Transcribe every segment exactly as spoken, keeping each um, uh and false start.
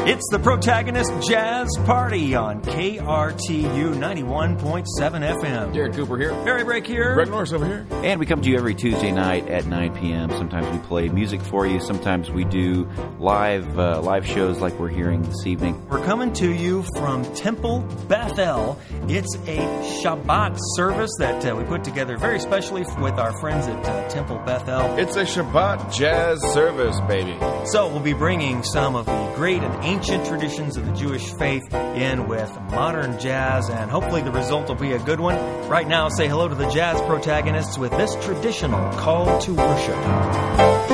It's the Protagonist Jazz Party on K R T U ninety-one point seven F M. Jared Cooper here. Barry Brake here. Greg Norris over here. And we come to you every Tuesday night at nine p.m. Sometimes we play music for you. Sometimes we do live uh, live shows like we're hearing this evening. We're coming to you from Temple Bethel. It's a Shabbat service that uh, we put together very specially with our friends at uh, Temple Bethel. It's a Shabbat jazz service, baby. So we'll be bringing some of the great and ancient traditions of the Jewish faith in with modern jazz, and hopefully the result will be a good one. Right now, say hello to the jazz protagonists with this traditional call to worship.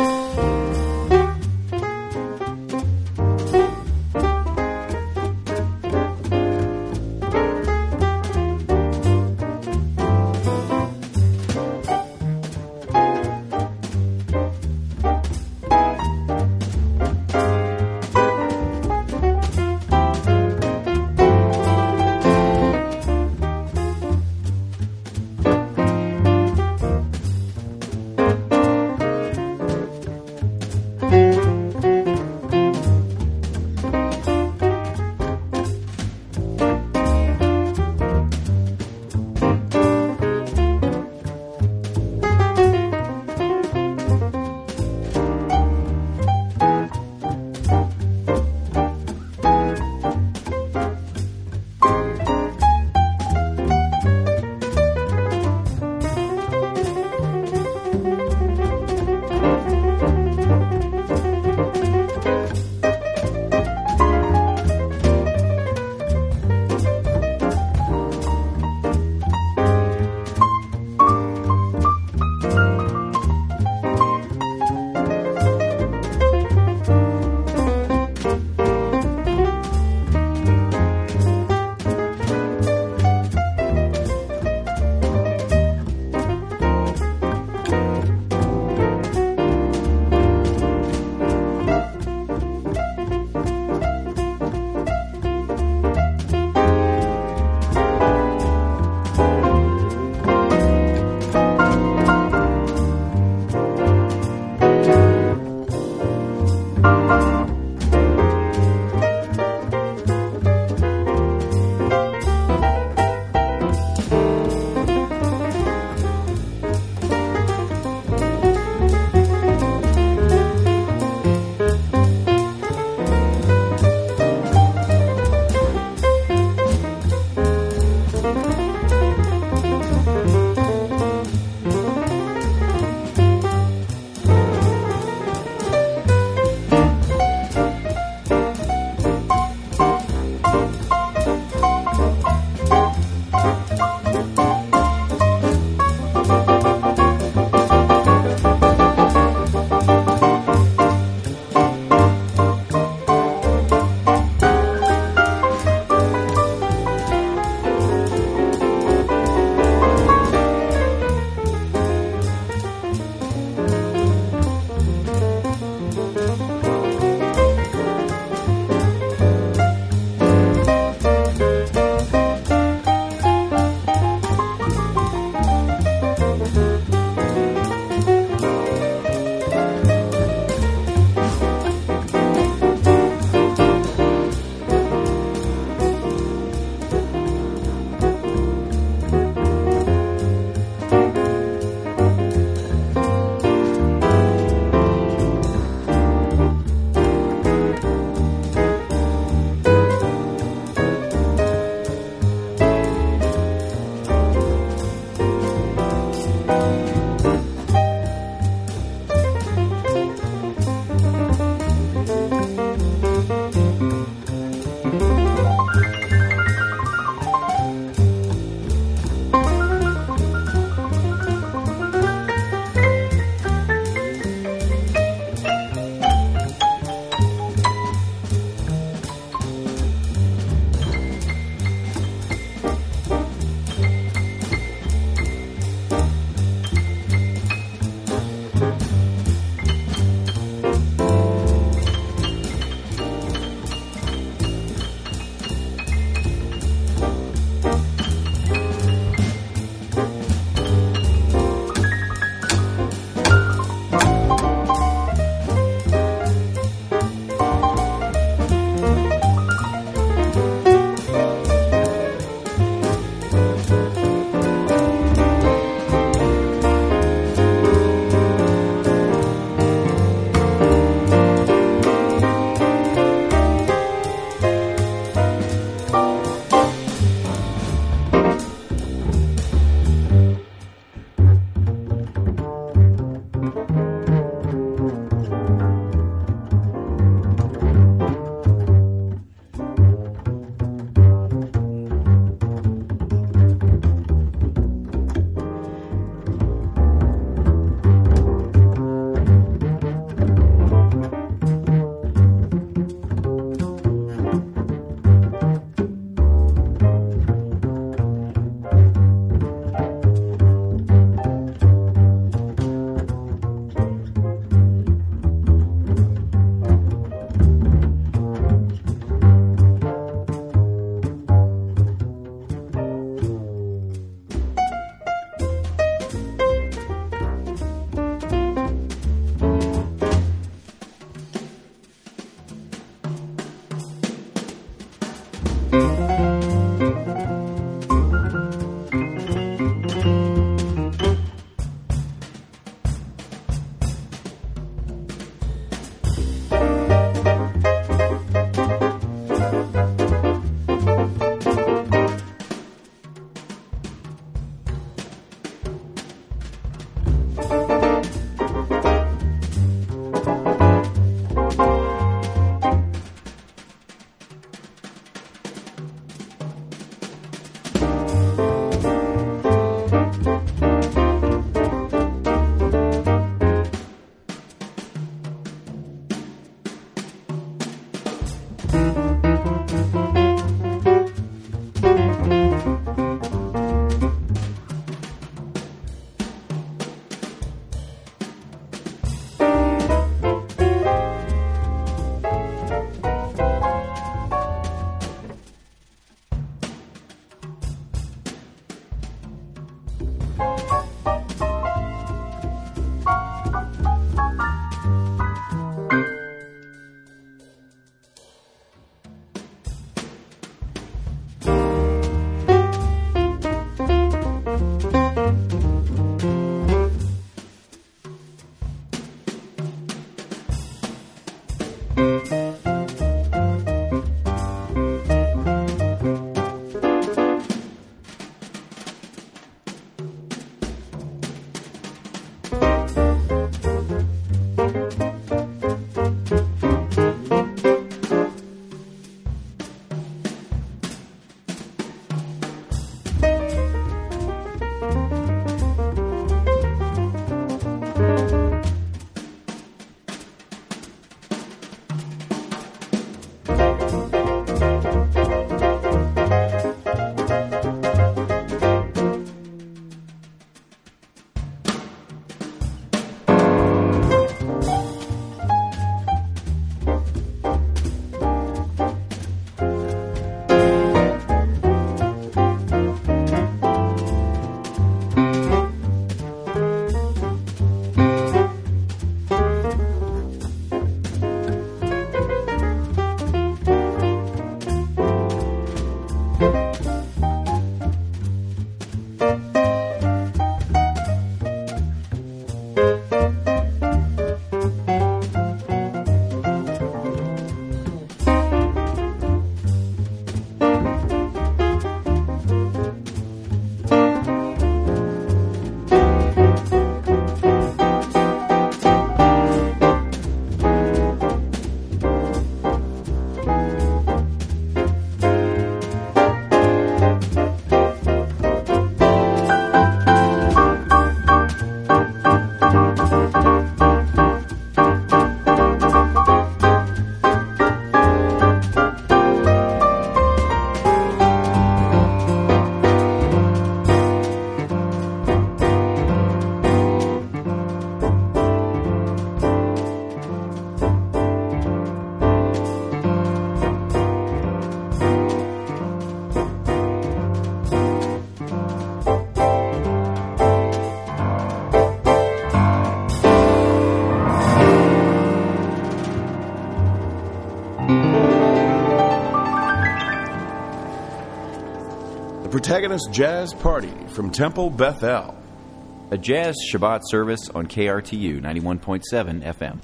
Protagonist Jazz Party from Temple Bethel. A jazz Shabbat service on K R T U ninety-one point seven F M.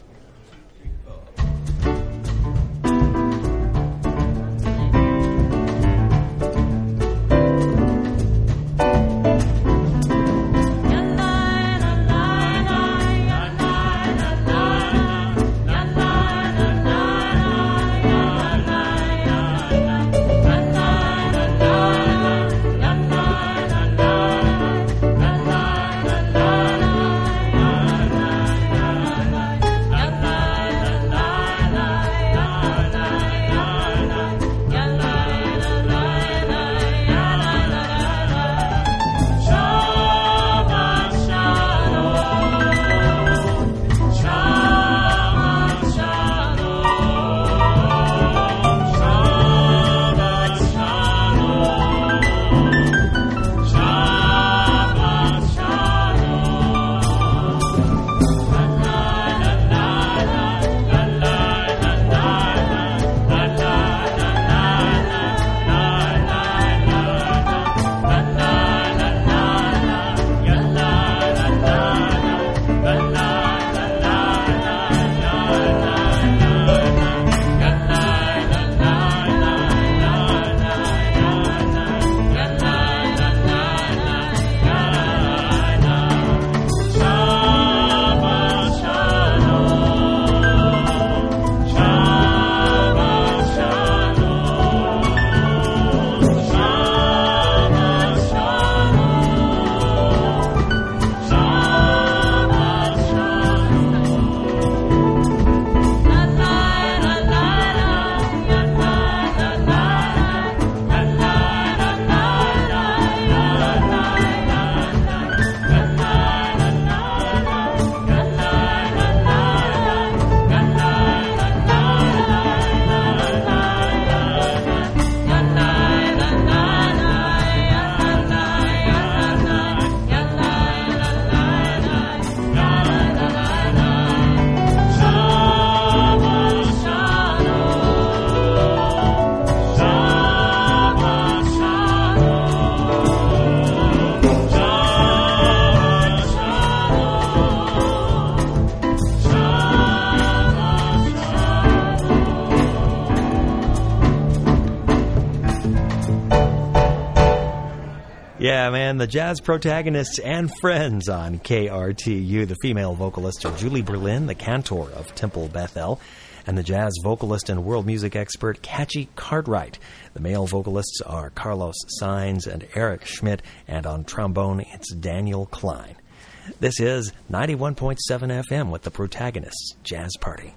Yeah, man, the jazz protagonists and friends on K R T U. The female vocalists are Julie Berlin, the cantor of Temple Bethel, and the jazz vocalist and world music expert Catchy Cartwright. The male vocalists are Carlos Sainz and Eric Schmidt, and on trombone, it's Daniel Klein. This is ninety-one point seven F M with the Protagonists Jazz Party.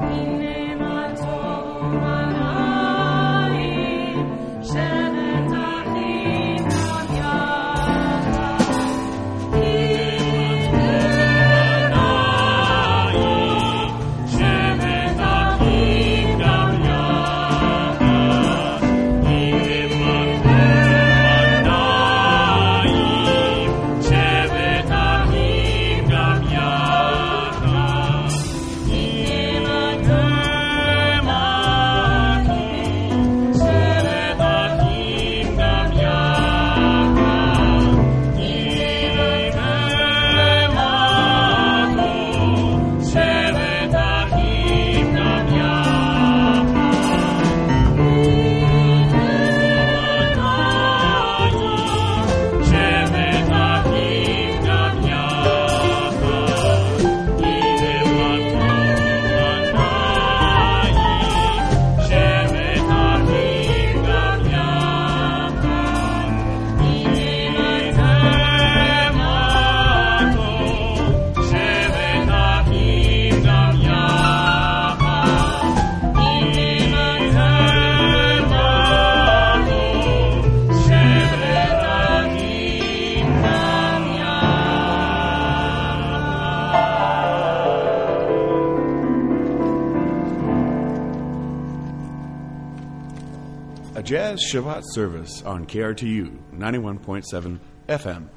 A jazz Shabbat service on K R T U ninety-one point seven F M.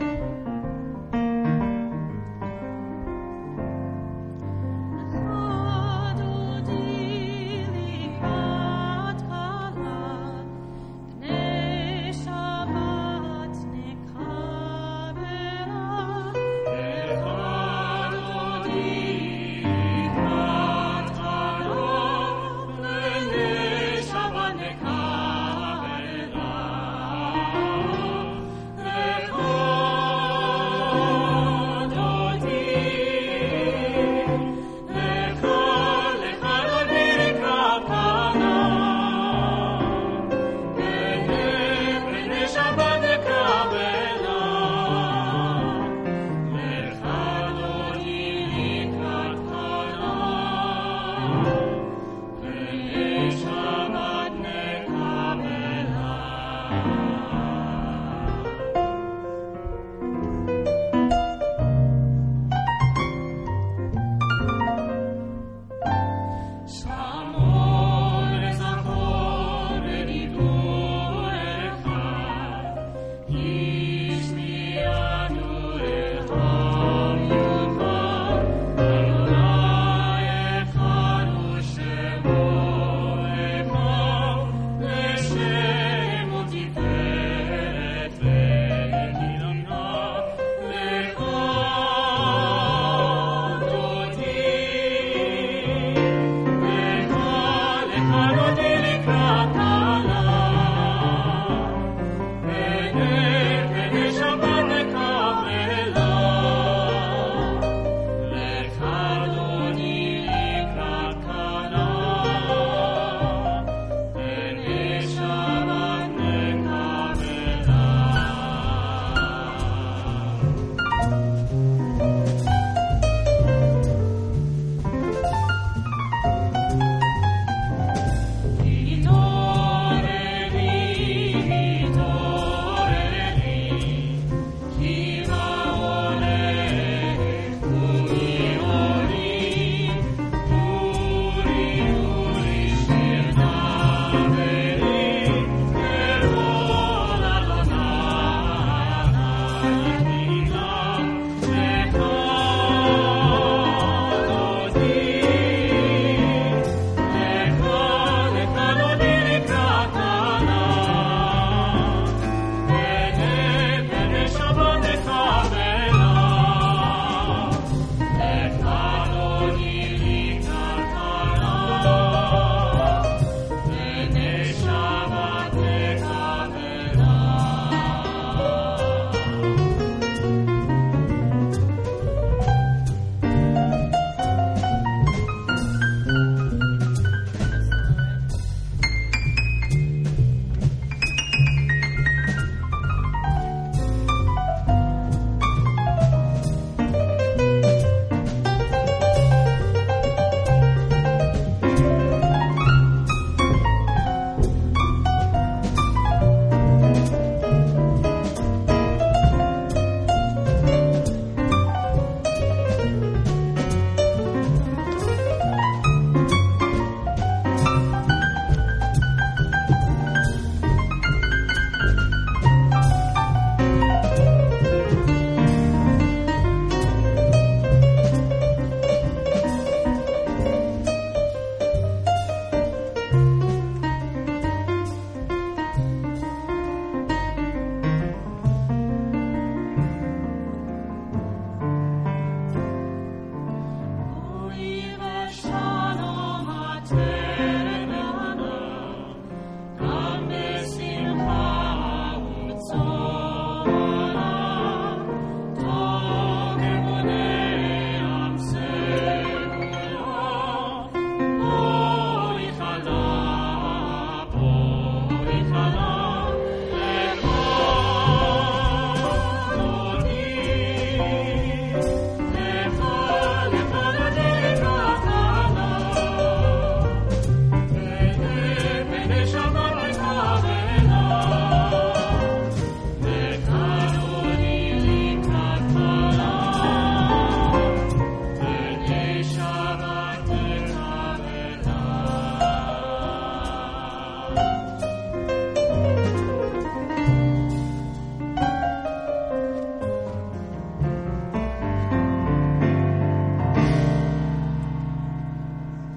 Oh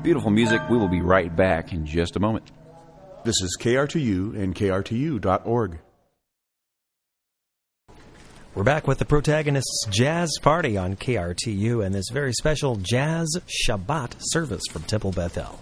beautiful music. We will be right back in just a moment. This is K R T U and K R T U dot org. We're back with the Protagonists Jazz Party on K R T U and this very special Jazz Shabbat service from Temple Bethel.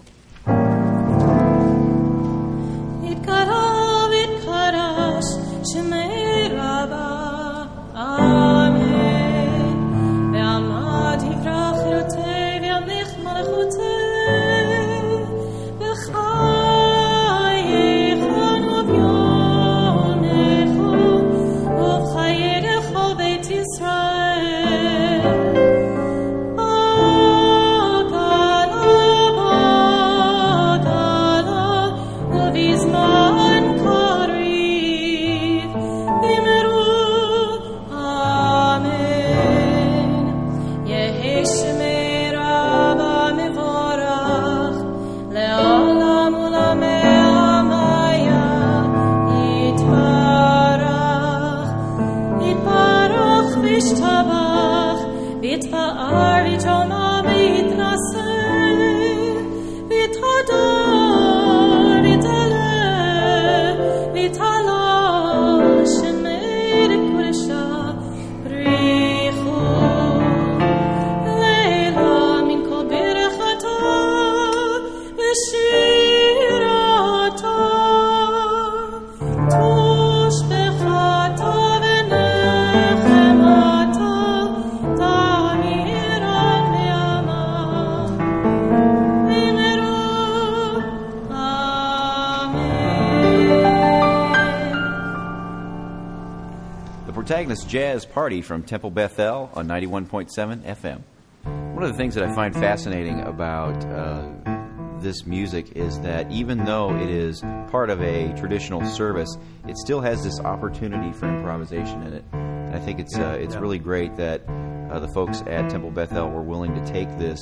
Protagonist Jazz Party from Temple Bethel on ninety-one point seven F M. One of the things that I find fascinating about uh, this music is that even though it is part of a traditional service, it still has this opportunity for improvisation in it. And I think it's uh, it's yeah. really great that uh, the folks at Temple Bethel were willing to take this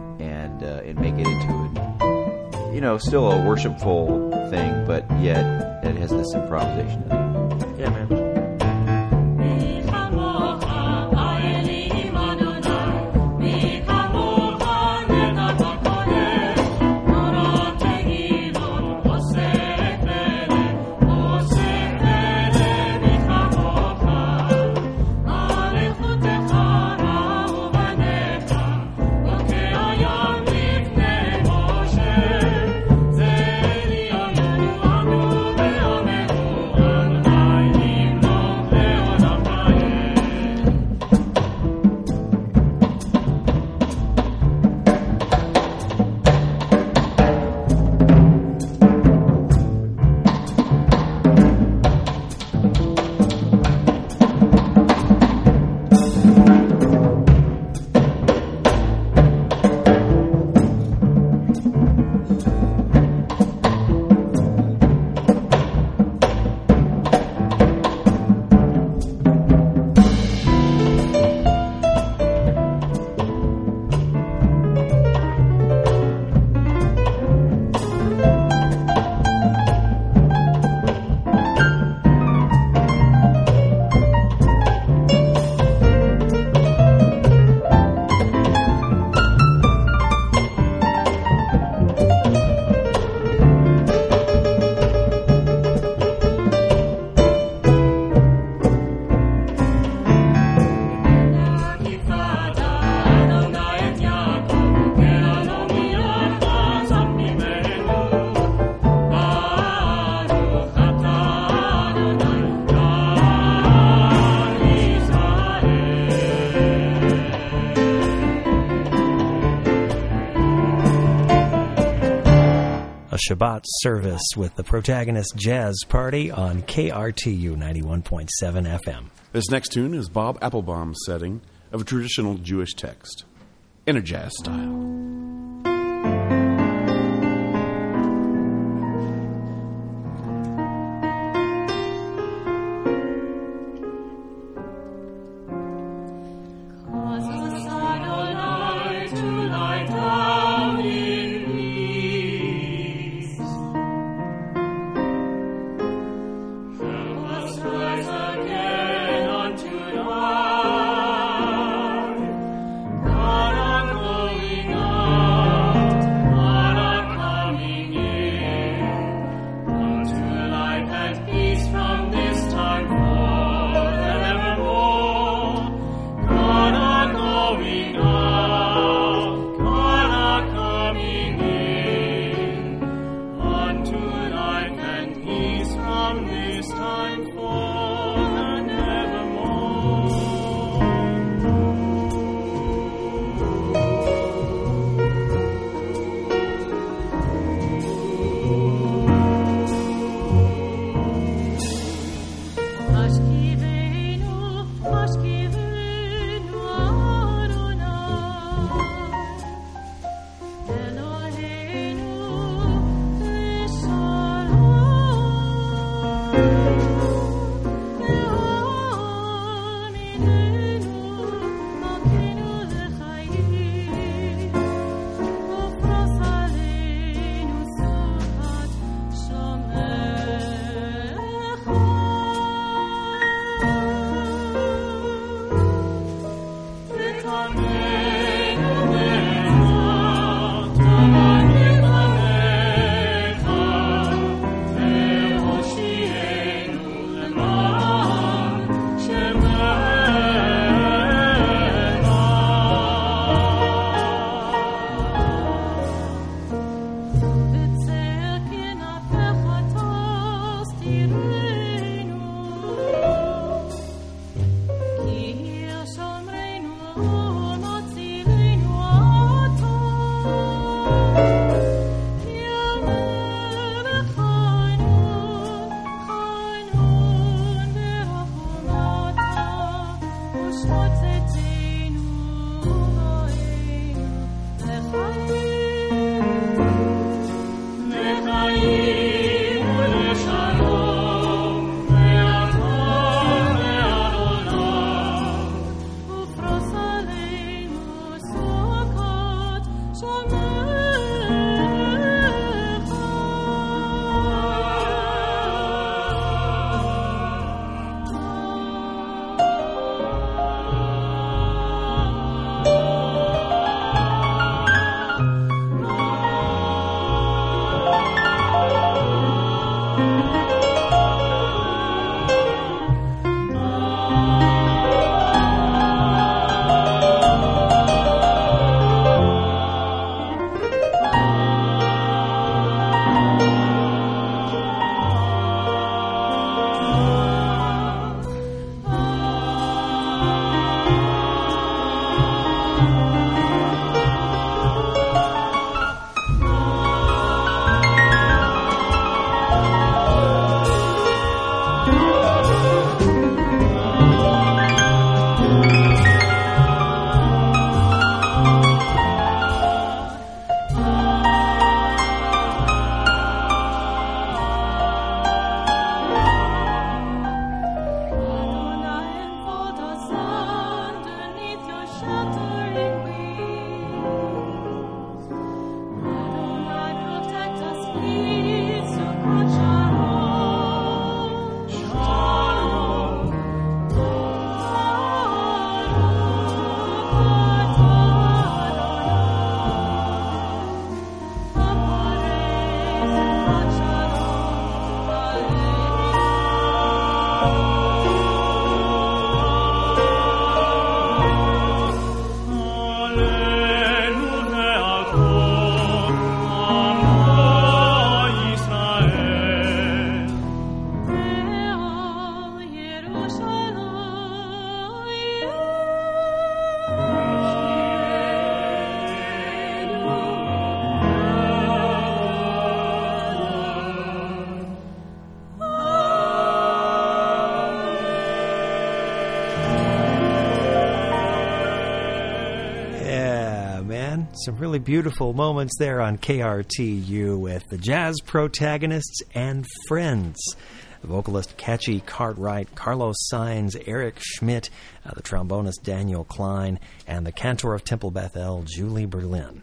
and uh, and make it into a, you know, still a worshipful thing, but yet it has this improvisation in it. Yeah, man. Shabbat service with the Protagonist Jazz Party on K R T U ninety-one point seven F M. This next tune is Bob Applebaum's setting of a traditional Jewish text in a jazz style. Going on. Some really beautiful moments there on K R T U with the Jazz Protagonists and Friends. The vocalist Catchy Cartwright, Carlos Sainz, Eric Schmidt, uh, the trombonist Daniel Klein, and the cantor of Temple Beth El, Julie Berlin.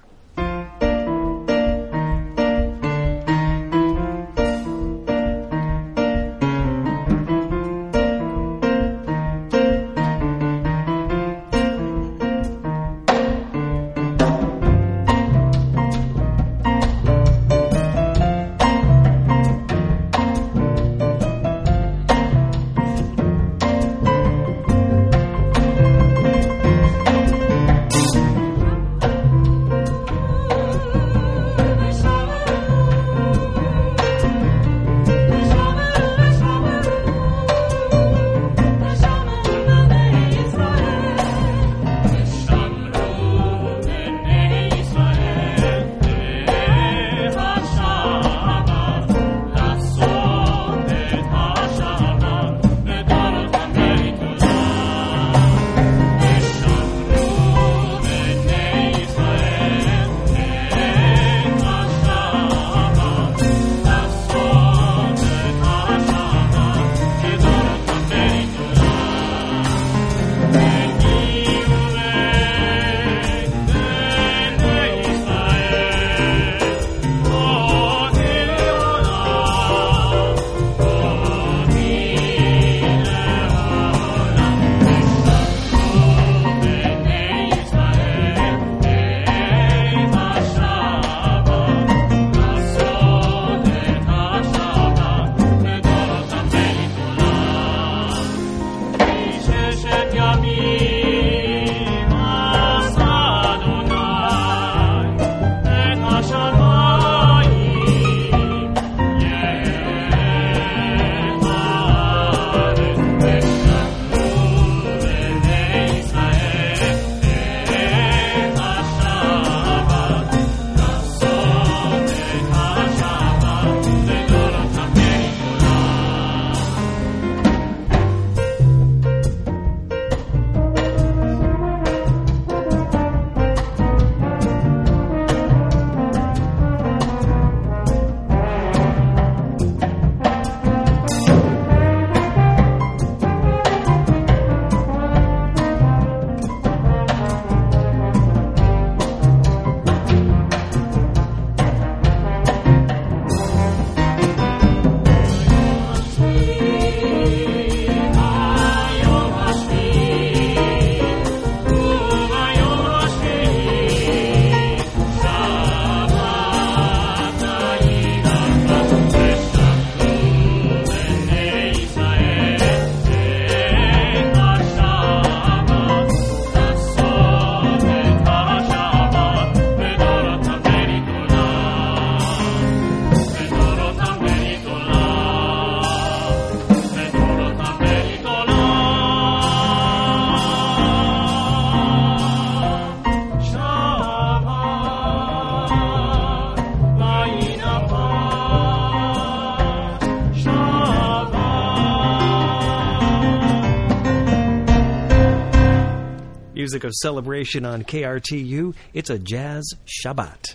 Music of celebration on K R T U. It's a Jazz Shabbat.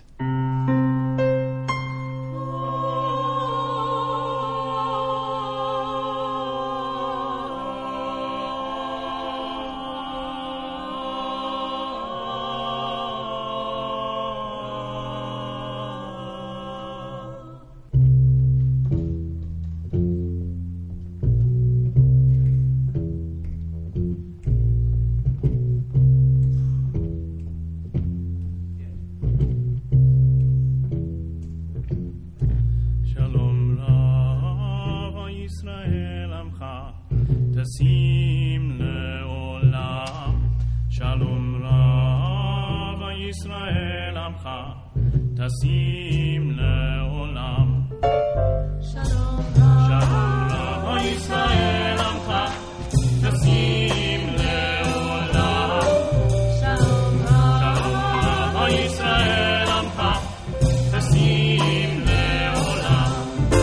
תשים לעולם שלום רב ישראל עמך תשים לעולם שלום רב ישראל עמך תשים לעולם שלום רב ישראל עמך תשים לעולם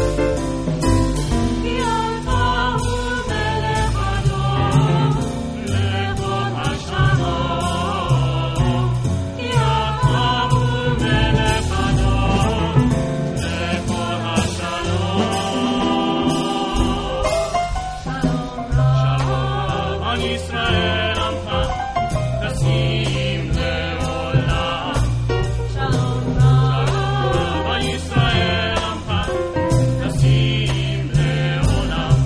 כי אתה הוא מלך אדום לכל השלום כי אתה הוא מלך אדום לכל השלום שלום רב על ישראל עמך תשים לעולם שלום רב על ישראל עמך תשים לעולם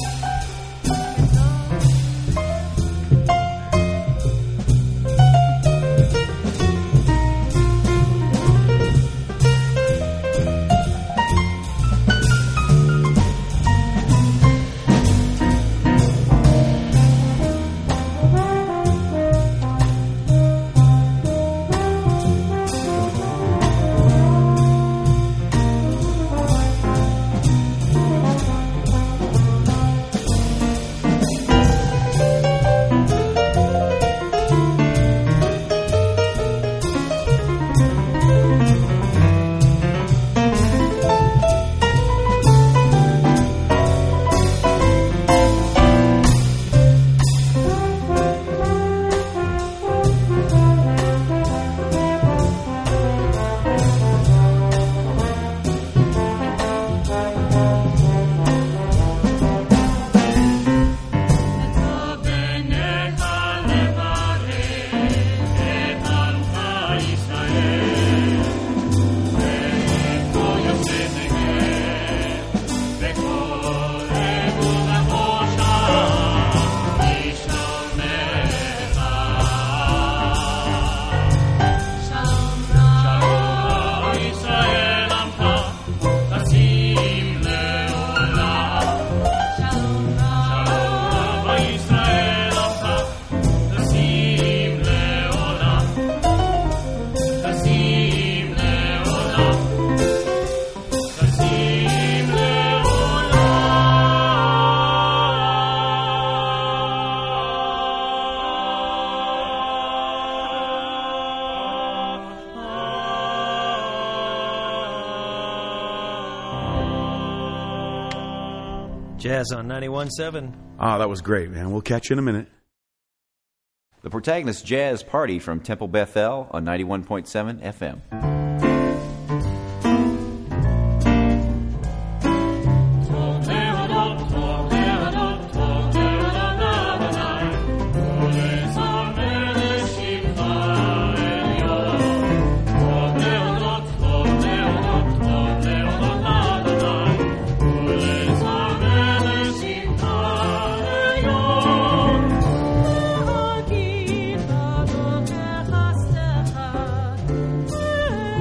Jazz on ninety-one point seven. Ah, that was great, man. We'll catch you in a minute. The Protagonist Jazz Party from Temple Bethel on ninety-one point seven F M. Thank you.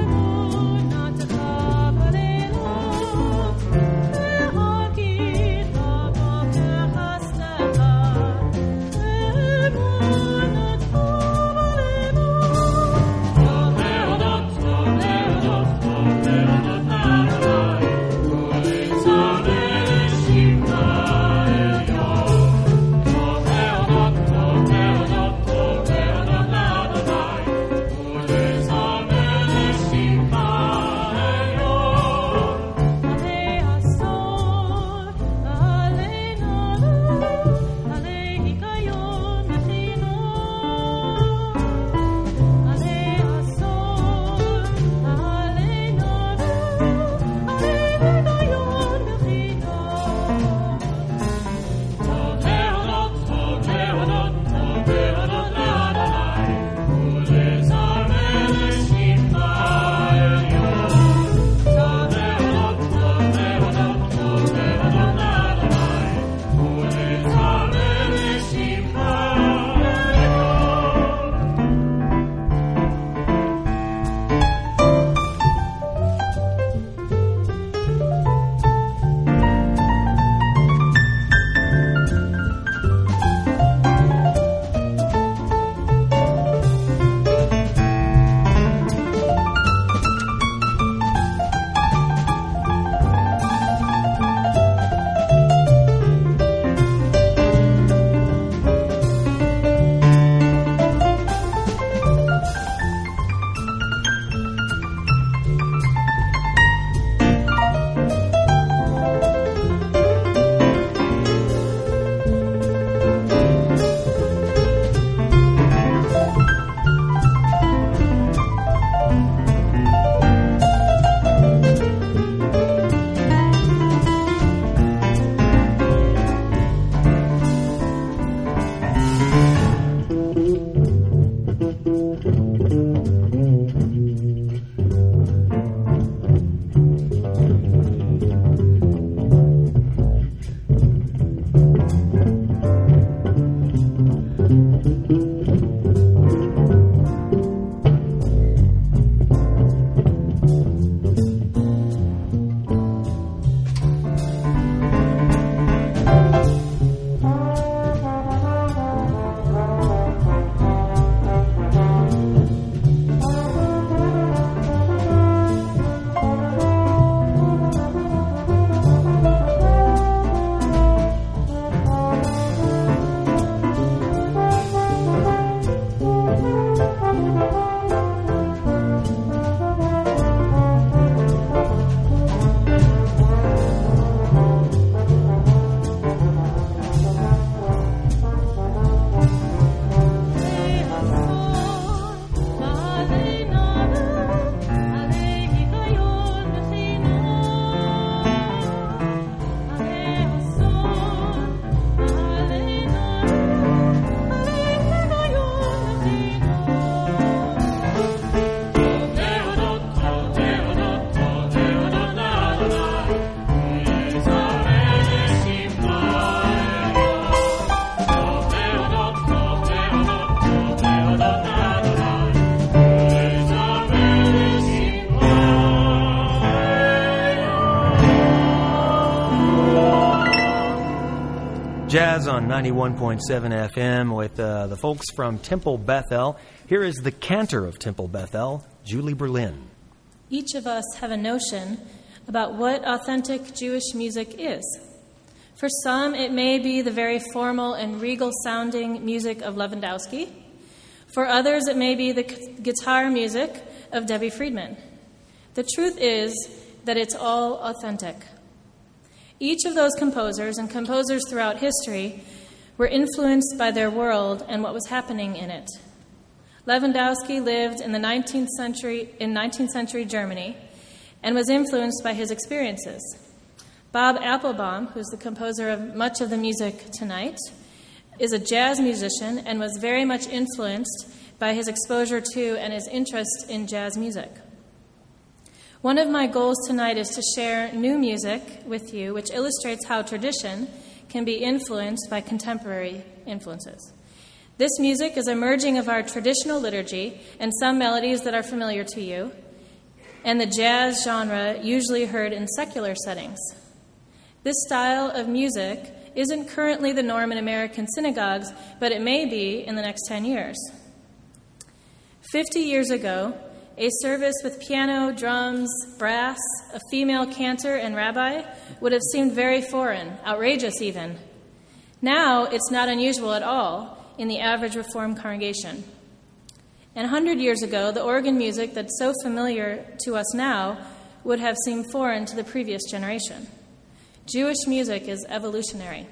Jazz on ninety-one point seven F M with uh, the folks from Temple Bethel. Here is the cantor of Temple Bethel, Julie Berlin. Each of us have a notion about what authentic Jewish music is. For some, it may be the very formal and regal-sounding music of Lewandowski. For others, it may be the guitar music of Debbie Friedman. The truth is that it's all authentic. Each of those composers and composers throughout history were influenced by their world and what was happening in it. Lewandowski lived in the nineteenth century in nineteenth century Germany and was influenced by his experiences. Bob Applebaum, who's the composer of much of the music tonight, is a jazz musician and was very much influenced by his exposure to and his interest in jazz music. One of my goals tonight is to share new music with you, which illustrates how tradition can be influenced by contemporary influences. This music is a merging of our traditional liturgy and some melodies that are familiar to you, and the jazz genre usually heard in secular settings. This style of music isn't currently the norm in American synagogues, but it may be in the next ten years. Fifty years ago, a service with piano, drums, brass, a female cantor, and rabbi would have seemed very foreign, outrageous even. Now, it's not unusual at all in the average Reformed congregation. And a hundred years ago, the organ music that's so familiar to us now would have seemed foreign to the previous generation. Jewish music is evolutionary.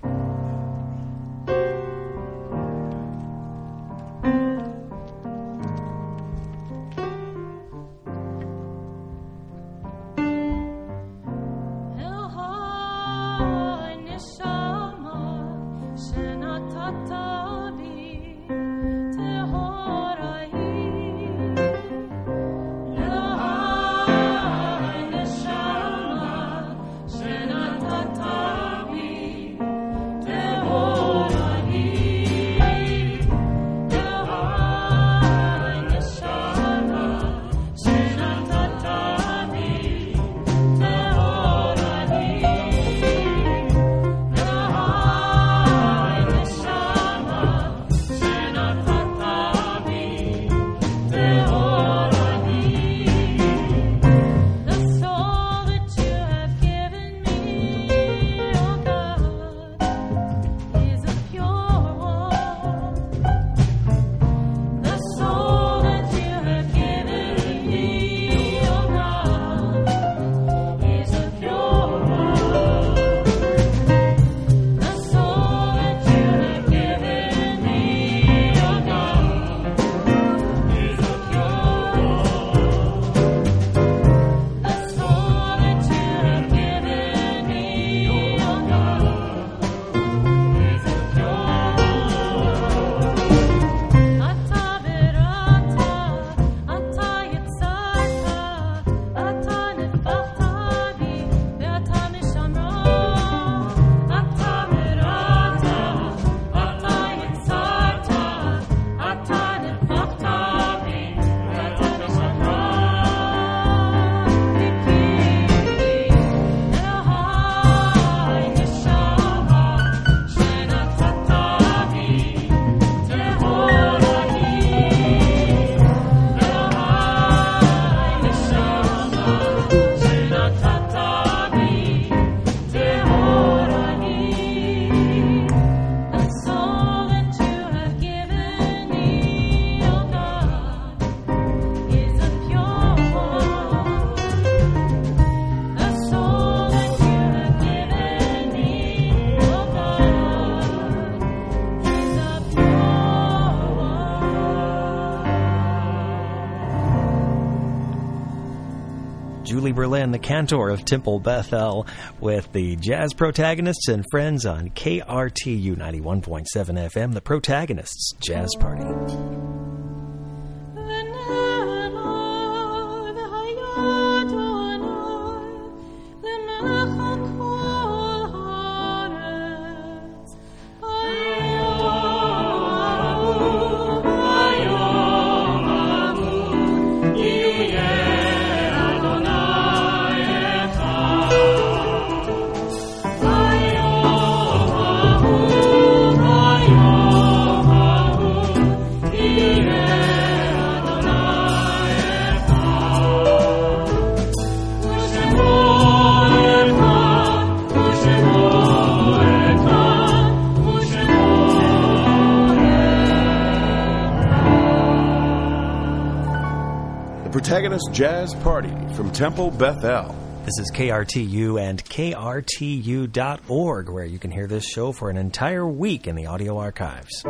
Julie Berlin, the cantor of Temple Bethel, with the Jazz Protagonists and Friends on K R T U ninety-one point seven F M, the Protagonists Jazz Party. Oh Protagonist Jazz Party from Temple Bethel. This is K R T U and K R T U dot org, where you can hear this show for an entire week in the audio archives.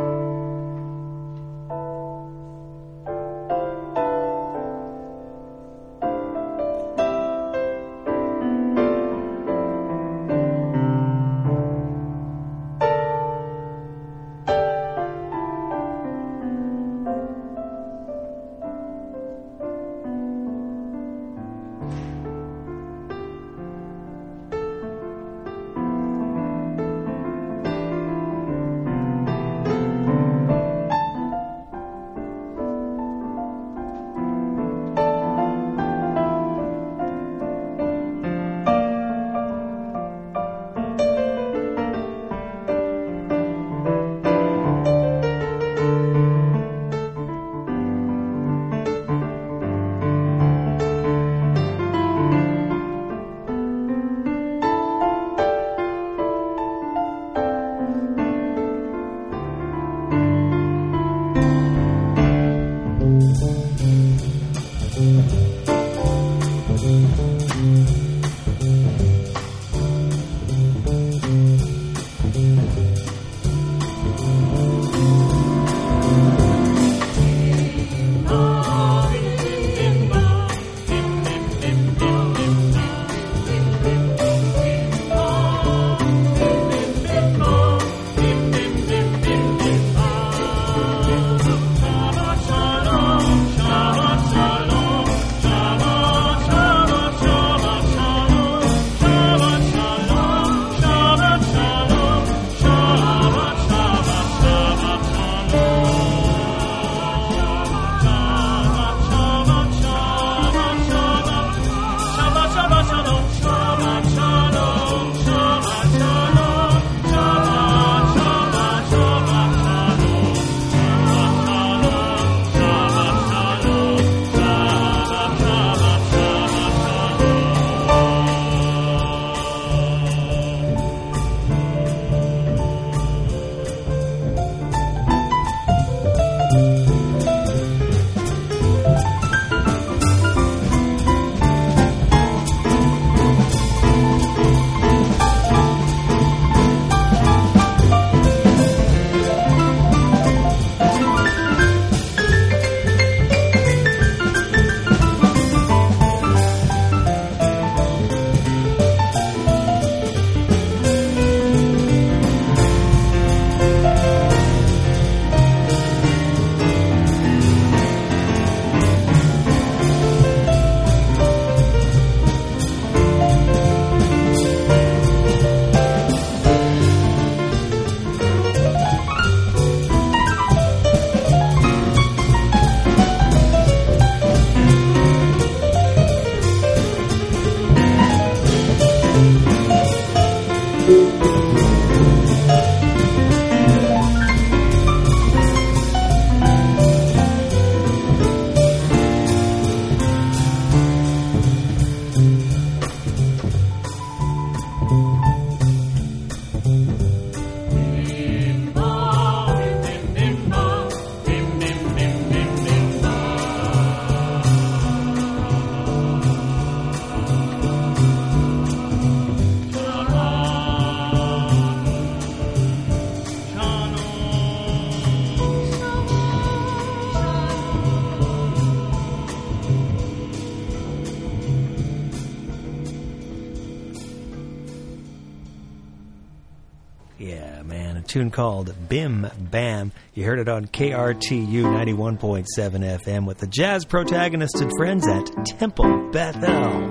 Yeah, man, a tune called Bim Bam. You heard it on K R T U ninety-one point seven F M with the jazz protagonists and friends at Temple Bethel.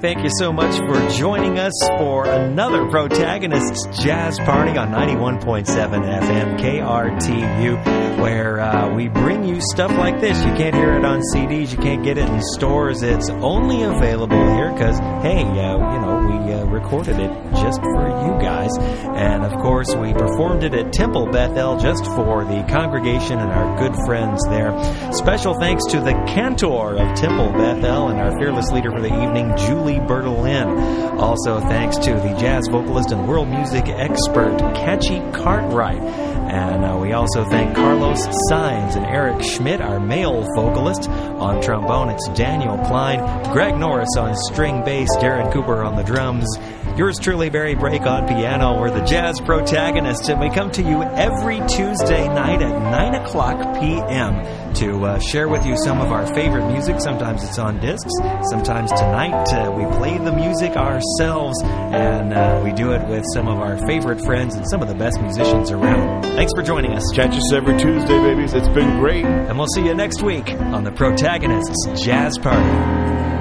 thank you so much for joining us for another Protagonists Jazz Party on ninety-one point seven F M K R T U, where uh, we bring you stuff like this. You can't hear it on C Ds, you can't get it in stores. It's only available here because, hey, uh, you know, we uh, recorded it just for you guys. And, of course, we performed it at Temple Bethel just for the congregation and our good friends there. Special thanks to the cantor of Temple Bethel and our fearless leader for the evening, Julie Bertolin. Also, thanks to the jazz vocalist and world music expert, Catchy Cartwright. And uh, we also thank Carlos Sainz and Eric Schmidt, our male vocalist. On trombone, it's Daniel Klein. Greg Norris on string bass. Darren Cooper on the drums. Yours truly, Barry Brake on piano. We're the Jazz Protagonists, and we come to you every Tuesday night at nine o'clock p.m. to uh, share with you some of our favorite music. Sometimes it's on discs. Sometimes tonight uh, we play the music ourselves, and uh, we do it with some of our favorite friends and some of the best musicians around. Thanks for joining us. Catch us every Tuesday, babies. It's been great. And we'll see you next week on the Protagonists Jazz Party.